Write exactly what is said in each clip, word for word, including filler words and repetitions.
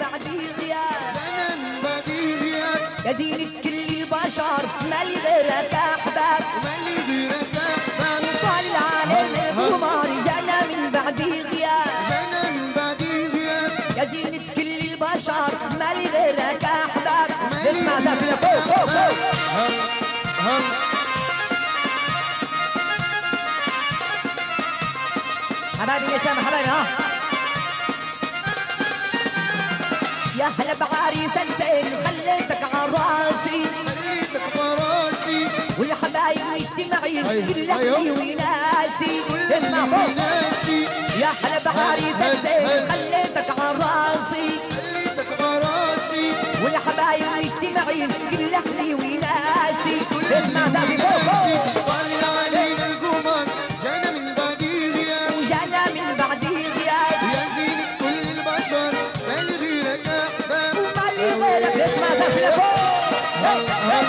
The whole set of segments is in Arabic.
بعدي غياب جانا من بعدي غياب يا زينة كل البشر مالي غيرك أحباب ومالي غيرك أحباب طال العالم القمر جانا من بعدي غياب جانا من بعدي غياب يا زينة كل البشر مالي غيرك أحباب ومالي اسمع غيرك سافر فوق فوق فوق هل هل حبايبي يا شام حبايبي ها يا هلا بعريس الزين خليتك عراسي خليتك براسي والحبايب مجتمعين أيوه، كل أيوه. أهلي وناسي كل اسمع اللي فوق ناسي يا هلا بعريس هل- الزين هل- خليتك عراسي خليتك براسي والحبايب مجتمعين كل أهلي وناسي اسمع سافي فوق فوق طالع علينا القمر جانا من بعدي غياب وجانا من بعدي غياب يا زينة كل البشر مالي غيرك أحباب ومالي غيرك اسمع سافي فوق هل هل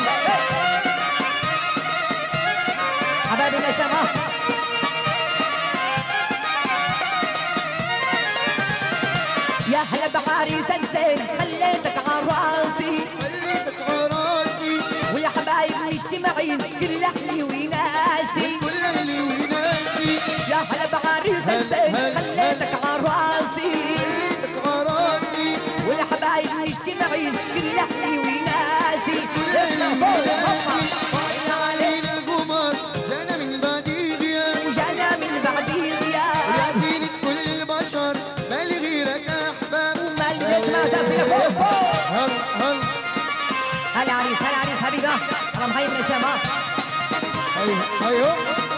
حبايبي يا شام ها يا هلا بعريس الزين خليتك عراسي خليتك عراسي والحبايب مجتمعين كل أهلي وناسي كل أهلي وناسي يا هلا بعريس الزين خليتك عراسي خليتك عراسي والحبايب مجتمعين كل أهلي وناسي كل اسمع أهلي فوق وناسي فوق. طالع علينا القمر جانا من بعدي غياب وجانا من بعدي يا غياب زينة كل البشر مالي غيرك أحباب ومالي اسمع سافي فوق فوق هل هل هلا عريس هلا عريس حبيبي ها الله محيي يا شام ها أيوه أيوه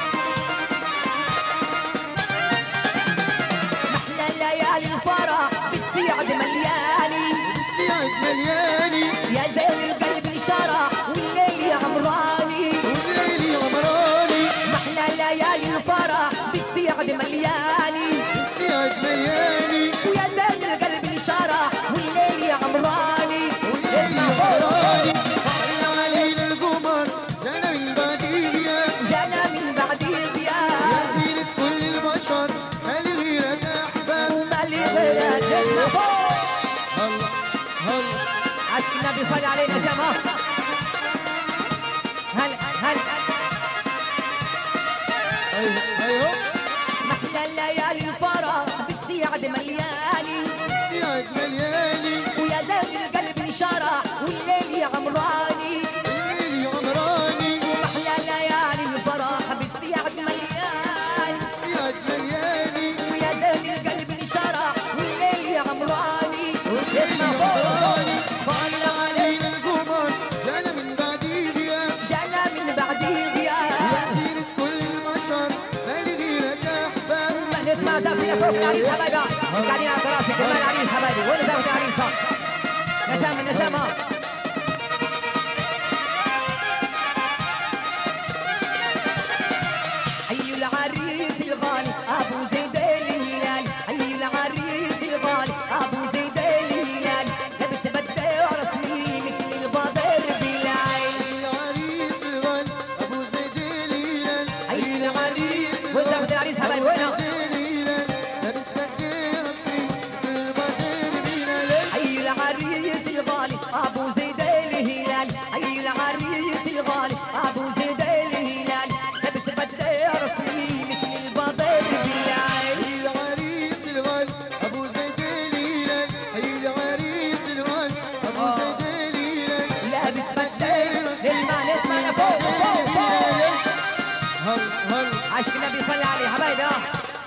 محلى ليالي الفرح بالسعد ملياني السعد ملياني يا زين القلب انشرح والليل يا عمراني والليل عمراني محلى ليالي الفرح بالسعد ملياني السعد ملياني ويا زين القلب انشرح والليل يا عمراني والليل اسمع فوق عمراني طالع علينا القمر جانا من بعدي غياب جانا من بعدي يا غياب زينة كل البشر مالي غيرك أحباب ومالي غيرك اسمع فوق هل هل عشق النبي صلي علينا شما هل هل أيوه أيوه محلى الليالي الفرح بالسعد ملياني السعد ملياني ويا زين القلب انشرح والليل يا عمراني والليل عمراني محلى ليالي الفرح بالسعد ملياني السعد ملياني ويا زين القلب انشرح والليل يا عمراني اسمع فوق عمراني طالع علينا القمر جانا من بعدي غياب جانا من بعدي يا غياب زينة كل البشر مالي غيرك أحباب نسمع زفنا فوق العريس حبايبي قاعدين على كراسي كمان العريس حبايبي وين زفت العريس نشام النشام حي العريس الغالي ابو زيد الهلال حي العريس الغالي ابو زيد الهلال لابس بدله رسمي مثل البدر بلال العريس الغالي أبو زيد الهلال حي العريس وين زفت العريس حبايبي وين الهلال لابس بدله رسمي البدر بلال حي العريس الغالي ابو زيد الهلال حي العريس الغالي ابو زيد الهلال لابس بدله رسمي مثل البدر بلال العريس الغالي أبو زيد الهلال حي العريس الغالي أبو زيد الهلال لابس بدله نسمع نسمع لفوق فوق فوق هل هل عشق النبي صلى عليه حبايبي اه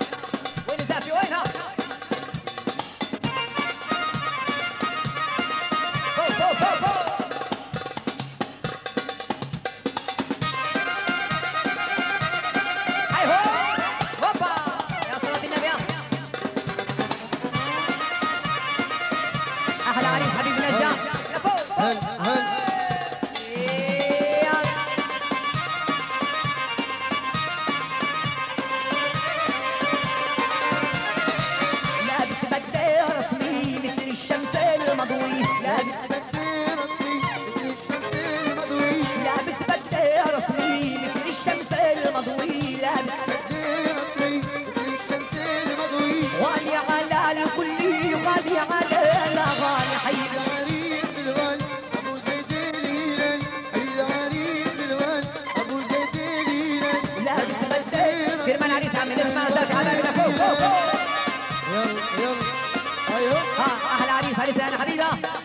كرمال عريس عمي نسمع زاد حبايبنا فوق فوق فوق. يلا يلا ايوه ها احلى عريس عريس انا حبيبه.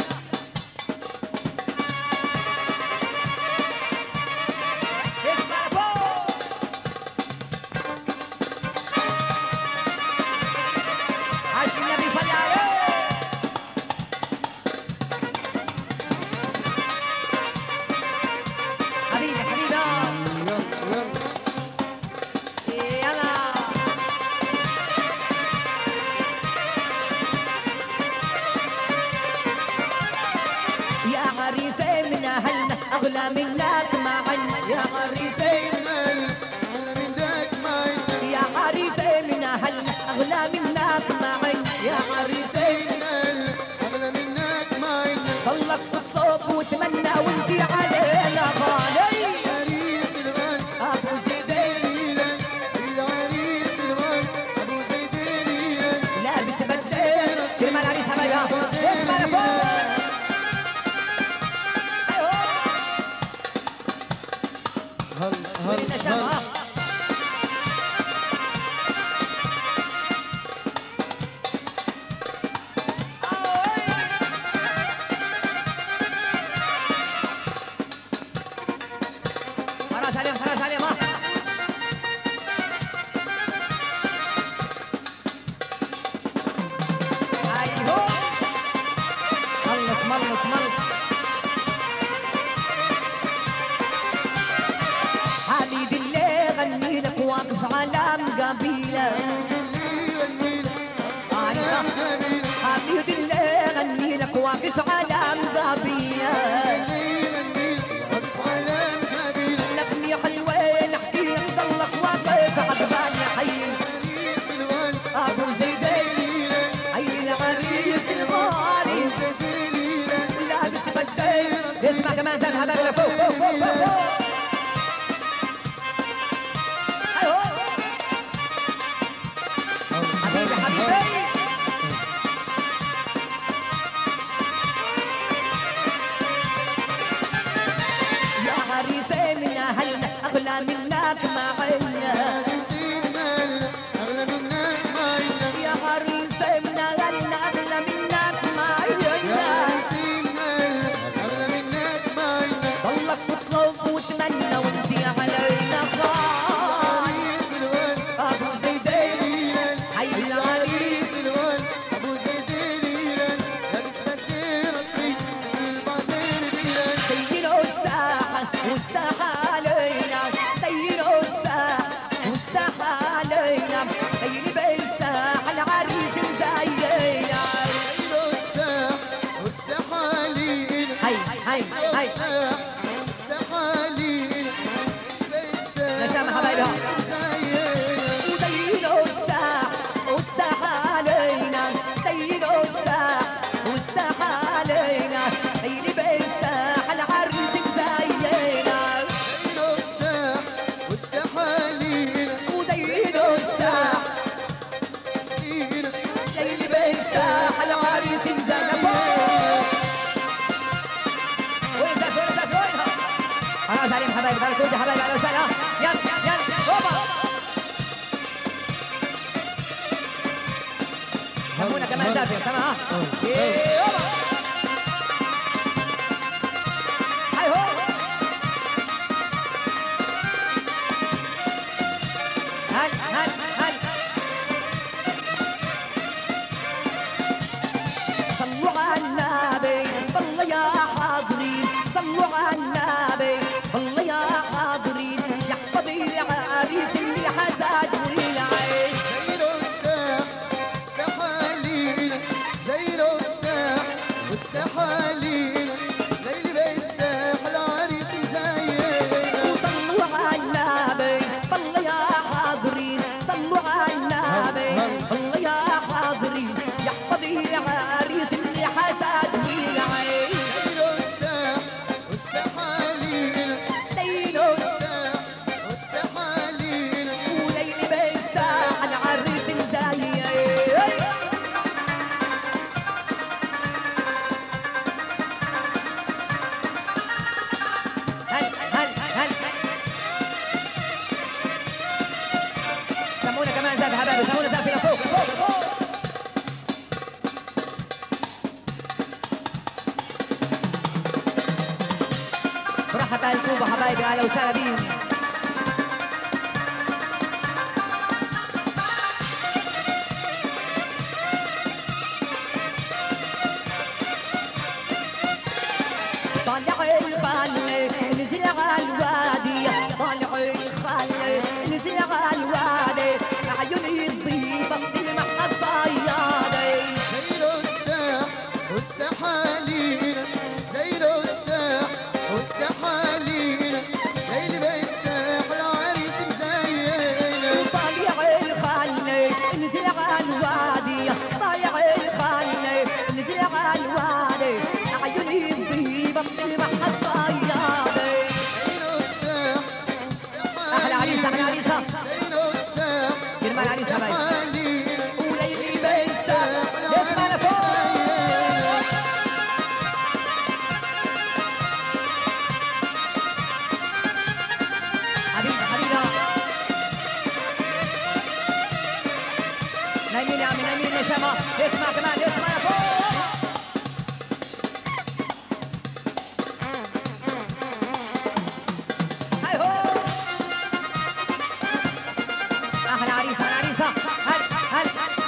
اسمع فوق. عاش النبي صلى عليه. حبيبي حبيبه يلا يلا يلا. يا عريسي من اهلنا اغلى منك معا. يا عريسي انا من ذاك ما ينام يا عريسي من اهلنا اغلى منك معا. يا عريسي اغلى منك ما ينام ضلك تطلب وتمنى وانتي علينا غالي. عريس الغالي ابو زيدين ليلان العريس الغالي ابو زيد ليلان لابس بدين كرمال عريس حبايبها. اسمع لفوق. ايوه هل وين هل النشام ها. خلاص عليهم خلاص عليهم ها. ايوه ملص ملص ملص. حميد اللي غني لك واقف على مقابيله. عارفه حميد اللي غني لك واقف على مقابيله. نغني حلوة نحكي نضلك واقف عقبالي حي ابو زيدين. حي العريس الغالي لابس بدين. اسمع كمان زاد حبايبنا فوق فوق فوق فوق فوق. ايوه حبيبي حبيبي. يا عريسي من اهلنا اغلى منك معنا. اغلى منك ما ينام يا عريسي من اهلنا اغلى منك معنا. اغلى منك ما ينام ضلك تطلب وتمنى وانتي علينا غالي. عريس الغالي ابو زيدين ليلان حي العريس. عريس الغالي ابو زيد ليلان لابس بدير اصلي البدير ليلان زينوا الساحة والساحة علينا. زينوا الساحة والساحة علينا. اللي بالساحة العريس مزينا. ليلو الساح والساحة لينا هاي هاي هاي الساحة لينا نشام حبايبها. وزينوا الساحة والساحة علينا. زينوا الساحة والساحة علينا. اللي بالساحة العريس مزينا. ليلو الساح والساحة لينا وزينوا الساحة لينا اللي بالساحة العريس مزينا. وين زاد وين زاد وينها. خلاص عليهم حبايبي تعالوا كل حبايبي اهلا وسهلا. يلا يلا هوبا. سمونا كمان دافع تمام ها. إيه، هوبا. هاي هو. هل هل هل صلوا على النبي والله يا حاضرين. صلوا على النبي والله يا حاضرين. يا حبيبي عريس اللي حزاد والعين. زينو الساح والساحة لينا زينو الساح والساحة لينا ليلي بالساح العريس مزينا وصلوا على النبي والله يا حاضرين. صلوا على النبي والله يا حاضرين. يا حبيبي عريس اللي حزاد والعين. زينو الساح والساحة لينا زينوا الساح والساحة لينا وليلي بالساحة العريس مزايا. هل هل هل اهلا وسهلا بيهم. طالع الخال نزل على الوادي، طالع الخال نزل على الوادي، عيوني الضيبة بالمحا الصيادي. زينو الساح والسحالين، زينو الساح والسحالين، زين بيت الساح العريس مزين. طالع الخال نزل على الوادي، طالع الخال نزل على الوادي، عيوني الضيبة بالمحا الصيادي. زينو الساح احلى عريسة احلى عريسة، زينو الساح كرمال عريس حبايبي. والسحالين، وليلي بالساح يسمع لفوق. حبيبي حبيبي نايمين يا عمي نايمين يا شما، اسمع كمان اسمع يا فوق. هاي هو احلى عريسه احلى عريسه، هل هل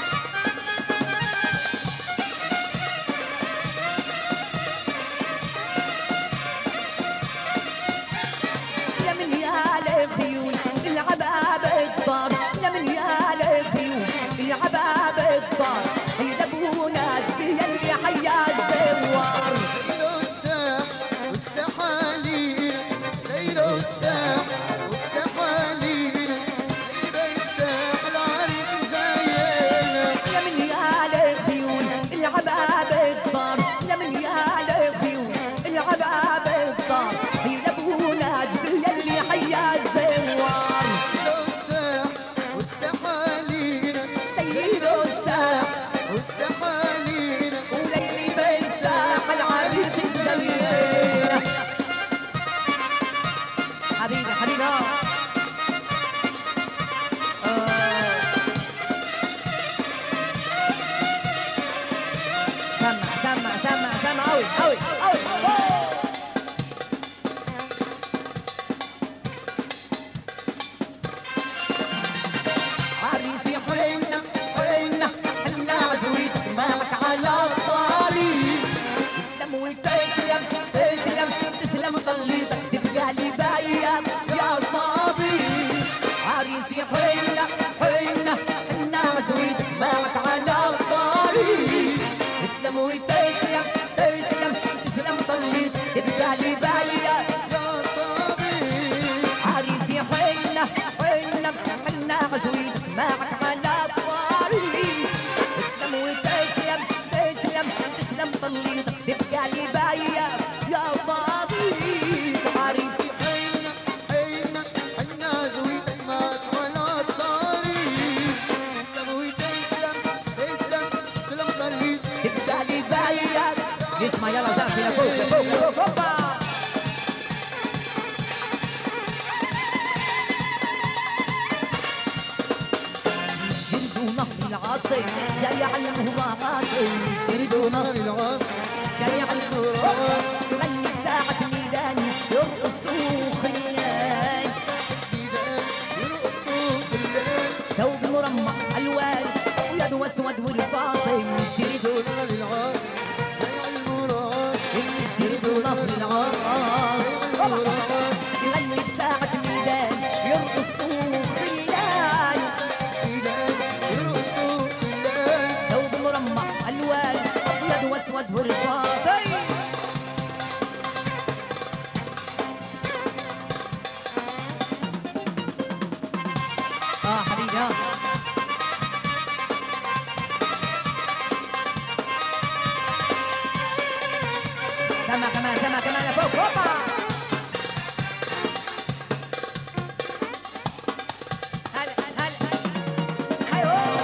يا من يا الخيول العباب الدار، يا من يا الخيول العباب الدار، يدبونا جدي اللي حيا الزوار. زينو الساح والسحالين، زينو الساح والسحالين، زين بيت الساح العريس مزين. يا من يا الخيول العباب الدار، يا من يا الخيول العباب الدار، يدبونا جدي اللي حيا الزوار. زينو الساح والسحالين، سيد الساح والسحالين، وليلي بالساح العريس الجميل. حبيبي حبيبي آه. سمع سمع سمع سمع قوي قوي قوي. عريسي حنا حنا حنا عزويت معك على الطريق، تسلم وتسلم تسلم تسلم طليتك تبقى لي بايع يا صديق. عريسي حنا حنا حنا عزويت معك على الطريق، تسلم وتسلم تسلم تسلم طليتك تبقى لي بايع يا صديق. عريسي حنا حنا حنا عزويت معك على الطريق، تسلم وتسلم تسلم تسلم طليت تبقى لي بايع يا صديق. عريسي حنا حنا حنا زويت معك على الطريق، تسلم وتسلم تسلم تسلم طليت. تبقى لي بايع. اسمع يلا زقف لفوق لفوق لفوق هوبا. جردوا نهر العاصي جاي يعلمه راسي، جردوا نهر العاصي جاي يعلمه راسي، تغني بساعة ميدان يرقصوا خيال، يرقصوا في الليل. ثوب مرمع الوان ويده اسود والفاصل، جردوا نهر العاصي زي المراد، جردوا نهر العاصي يغني بساعة ميدان يرقصوا خيال، يرقصوا في الليل. ثوب مرمع الوان ابيض واسود والفاصل. اه حبيبي اه سمع كمان سمع كمان لفوق هوبا. هلا هلا ايوه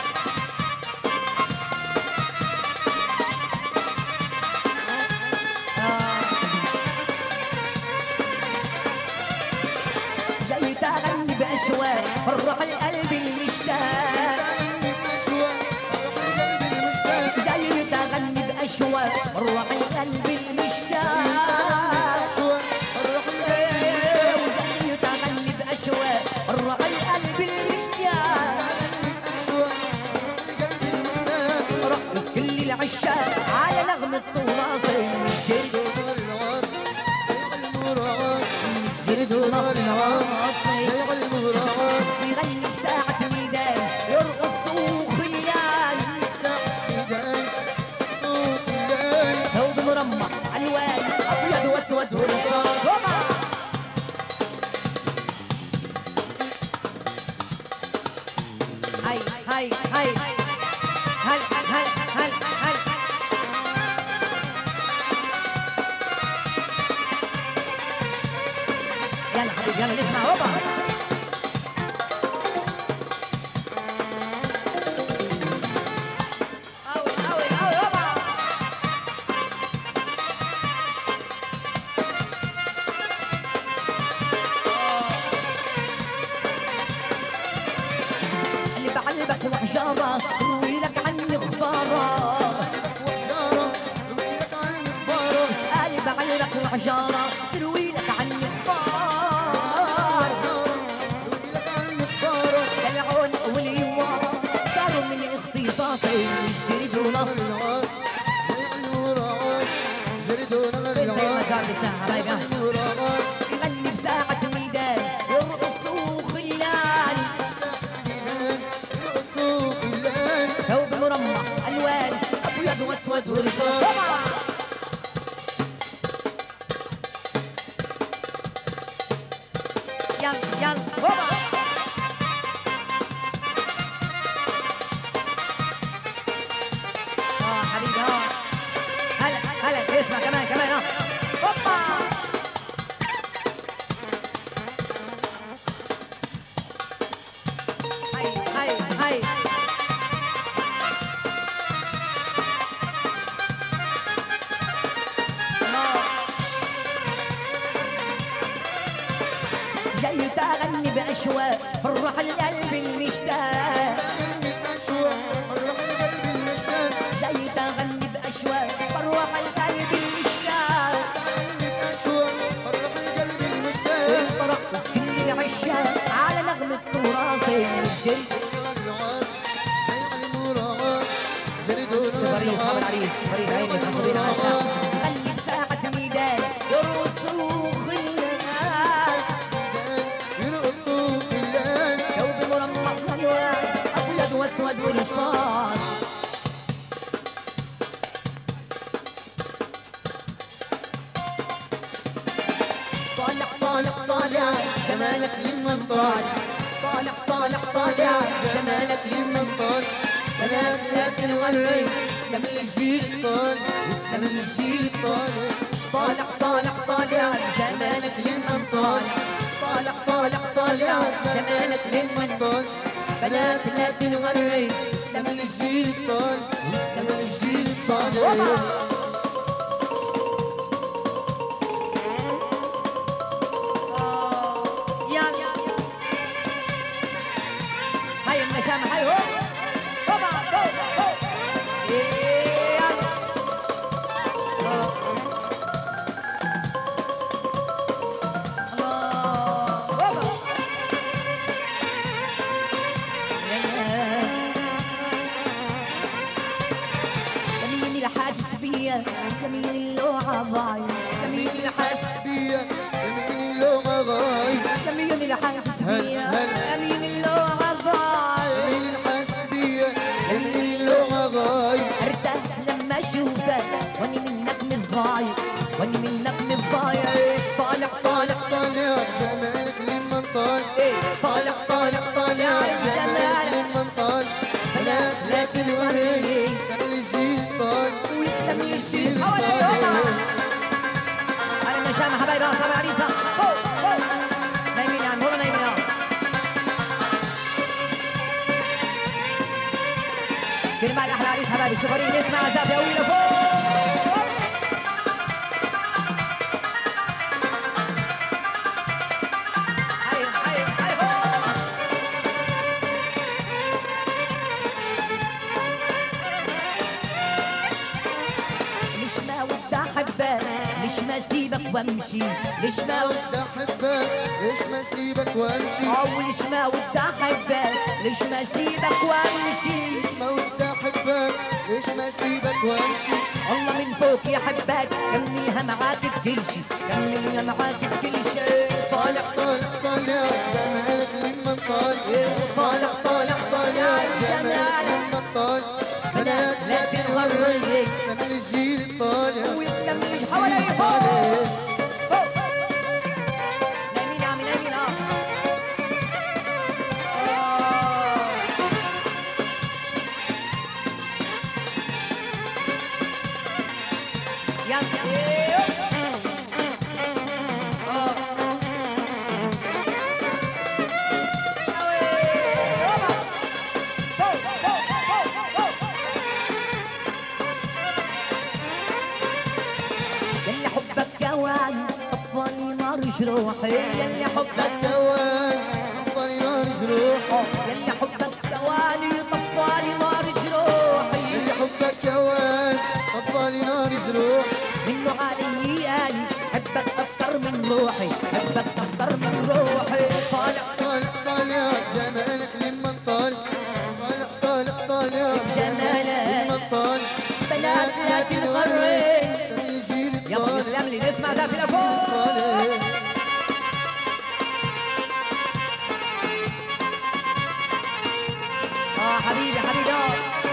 جاي تغني بأشواق الروح القلب المشتاق، جاي تغني بأشواق الروح القلب المشتاق، العشاق على نغمة طراسي من الجرد من الجرد ونهر العاصي يغني بساعة ميدان يرقص وخلان ثوب مرمى الوان ابيض واسود ورصاص هاي هاي هاي هل هل هل هل يلا حبيبي يلا نسمع هوبا قوي قوي قوي هوبا اللي بعلبك وحجارة تروي لك عني غفارة اللي بعلبك وحجارة تروي لك عني غفار العون واليوار صاروا من اختصاصي الجرد ونهر زي ما جار بالساعة حبايبي يغني بساعة ميدان يرقص وخلان ثوب مرمى الوان ابيض واسود ورصاص يلا يلا هوبا اه حبيبي اه هلا هلا اسمع كمان كمان اه هوبا هاي هاي هاي جاي تغني بأشواق فرح القلب المشتاق جاي تغني بأشواق فرح القلب المشتاق ترقص كل العشاق على نغمة تراثي شبريز خبر عريس شبريز عيني خبرين عشاق غني بساعة ميدان يرقص وخلان ثوب مرمى الوان ابيض واسود ورصاص طالع طالع طالع جمالك لمن طالع طالع طالع طالع جمالك لمن طالع بنات لا تنغري اسلم الجيل اسلم الجيل طالع طالع طالع جمالك لمن طالع طالع طالع طالع جمالك لمن طالع بنات لا تنغري اسلم الجيل اسلم الجيل طالع يلا هاي النشامة هاي هو هوبا هو هو يلا الله هوبا لمين اللي حاسس بيا لمين اللوعة ضايع لمين اللي حاسس بيا يمكن اللغة غايب لمين اللي حاسس بيا لمين اللوعة ضايع مين حاسس بيا يمكن اللغة غايب ارتاح لما اشوفك واني منك متضايق واني منك متضايق طالع طالع طالع جمالك لمن طالع ايه طالع طالع طالع جمالك لمن طالع بنات لا تنوريني يسلم الجيل طالع ويسلم لي الشيء حوالي على النشامة حبايبي اصحاب العريسة نايمين يا عم والله نايمين يا كلمة الأحلى عريس حبايبي الشفرين اسمع عذاب يا ويلة فوق ايوه ايوه ايوه ليش ما ودي احبك ليش ما اسيبك وامشي ليش ما ودي بدي احبك ليش ما اسيبك وامشي او ليش ما ودي احبك ليش ما اسيبك وامشي ما ودي احبك ليش ما سيبك وامشي؟ الله من فوق يحبك، كملها معاك بكل شي، كملها معاك بكل شي. طالع طالع طالع جمالك لمن طالع، طالع طالع طالع جمالك لمن طالع. بنات لا تنغري كمل الجيل الطالع ويكمل اللي حوالي فوق فوق. نايمين يا عمي نايمين. اه يلا يلي حبك جواني طفاني نار جروحي، يلي حبك جوان طفاني نار جروحي، يلي حبك جواني طفاني نار جروحي، يلي حبك جوان طفاني نار جروحي. منه علي آلي حبك أكتر من روحي، حبك أكتر من روحي. طالع طالع طالع جمالك لمن طالع، طالع طالع طالع جمالك لمن طالع. بنات لا تنغري. كمل الجيل يلا الطالع يسلم لي نسمع ده في الأفوق. اه حبيبي حبيبي. اه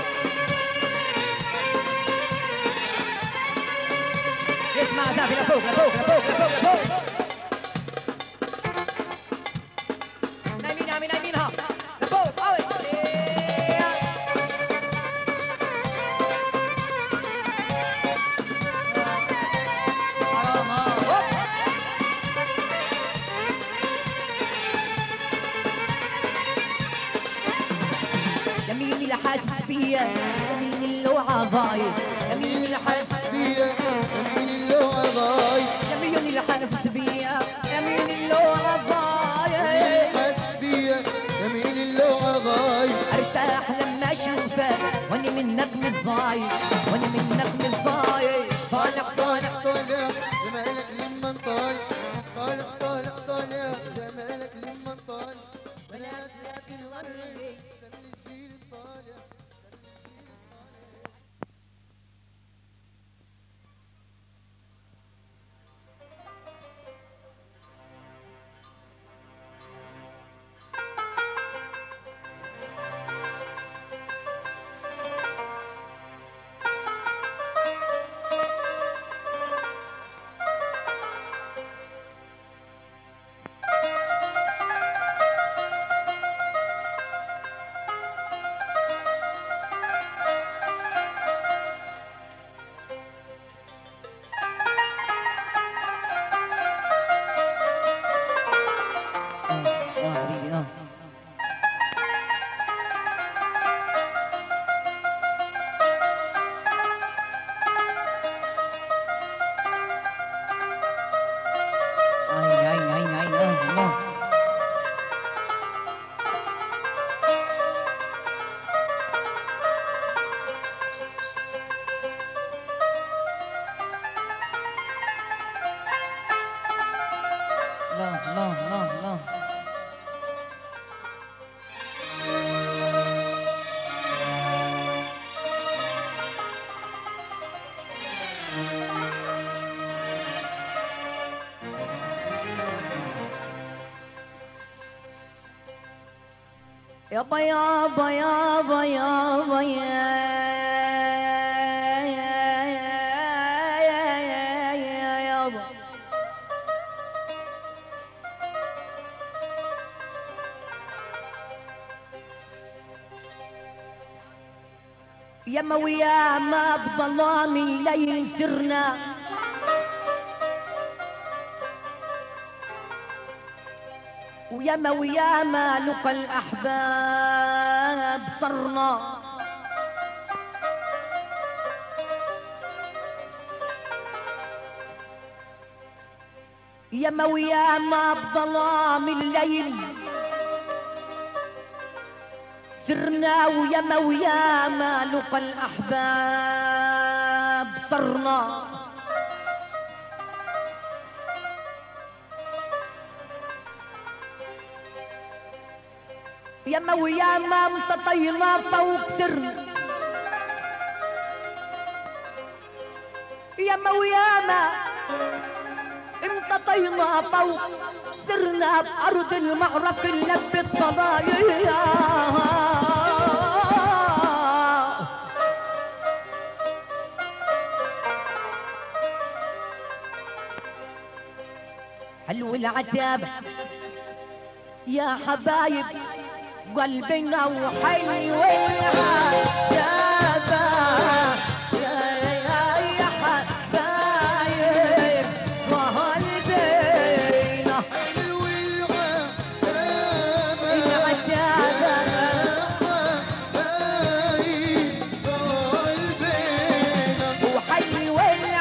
اسمع ده في لفوق لفوق لفوق لفوق لفوق. نايمين يا عمي نايمين. ها لفوق قوي. حرام. اه هوب. يمين اللي حاسس بيا، يمين اللوعة ضايع، يمين اللي حاسس بيا يمين اللوعة ضايع، يمين اللي حاسس بيا، يمين اللوعة ضايع. حاسس بيا يمين اللوعة ضايع. ارتاح لما اشوفك واني منك متضايق، واني منك متضايق. طالع طالع طالع جمالك لمن طالع، طالع طالع طالع جمالك لمن طالع. بنات لا تنغري كمل الجيل الطالع. اه حبيبي. اه عين عين عين عين. اه الله. الله الله الله الله. يابا يابا يابا يابا يابا. ياما وياما بظلام الليل سرنا، وياما وياما لقى الأحباب صرنا. ياما وياما بظلام الليل سرنا، وياما وياما لقى الأحباب صرنا. ياما وياما امتطينا فوق سر، ياما وياما انططينا فوق سرنا بأرض المعركة نلبي الضبايا. حلو العتاب يا حبايب قلبنا وحلو العتاب يا يا يا حبايب وقلبنا حلو العتاب العتاب وحلو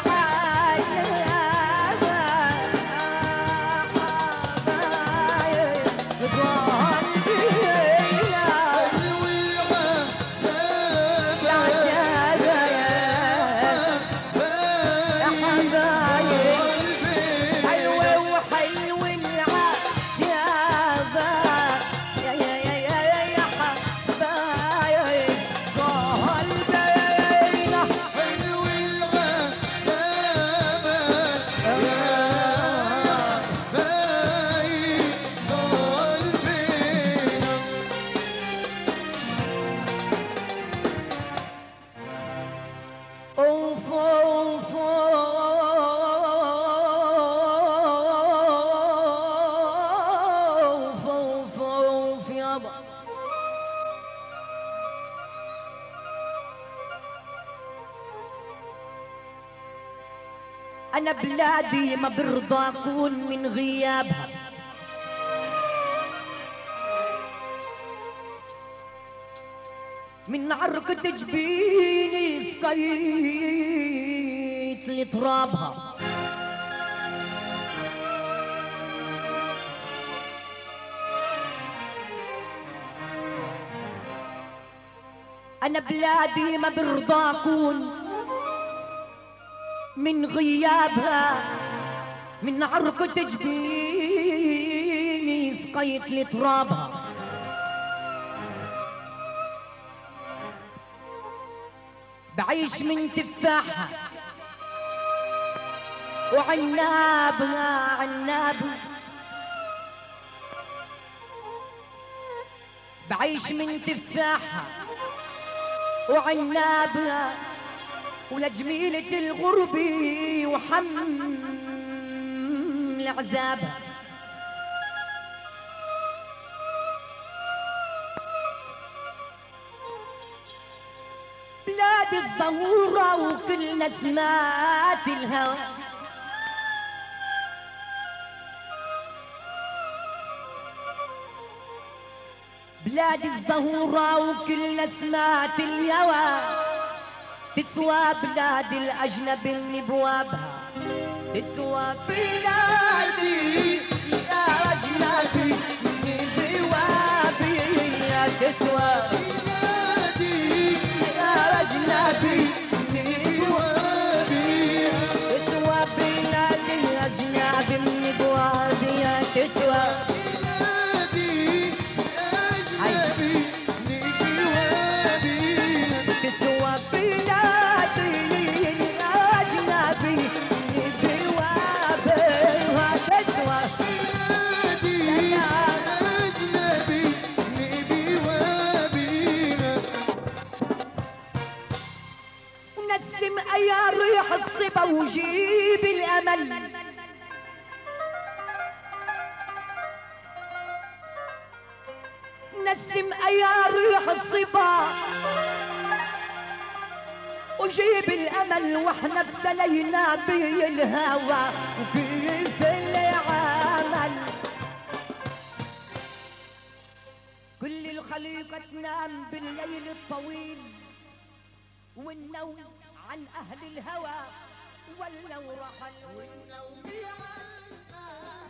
أنا بلادي ما برضى أكون من غيابها، من عرقة جبيني سقيت لترابها. أنا بلادي ما برضى أكون من غيابها، من عرقة جبيني سقيت لترابها. بعيش من تفاحها وعنابها عنابها، بعيش من تفاحها وعنابها ولجميلة الغرب وحمل عذابها. بلاد الزهورة وكل نسمات الهوى، بلاد الزهورة وكل نسمات الهوى، تسوى بلاد الأجنبي اللي بوابها، تسوى بلادي الأجنبي اللي بوابي، تسوى بلادي الأجنبي اللي بوابي، تسوى بلادي الأجنبي اللي بوابي، تسوى بلادي الأجنبي اللي بوابي، تسوى يا ريح الصبا وجيب الأمل، نسم يا ريح الصبا وجيب الأمل، واحنا ابتلينا به الهوى وكيف العمل. كل الخليقة تنام بالليل الطويل والنوم عن أهل الهوى ولو رحل والنوم عن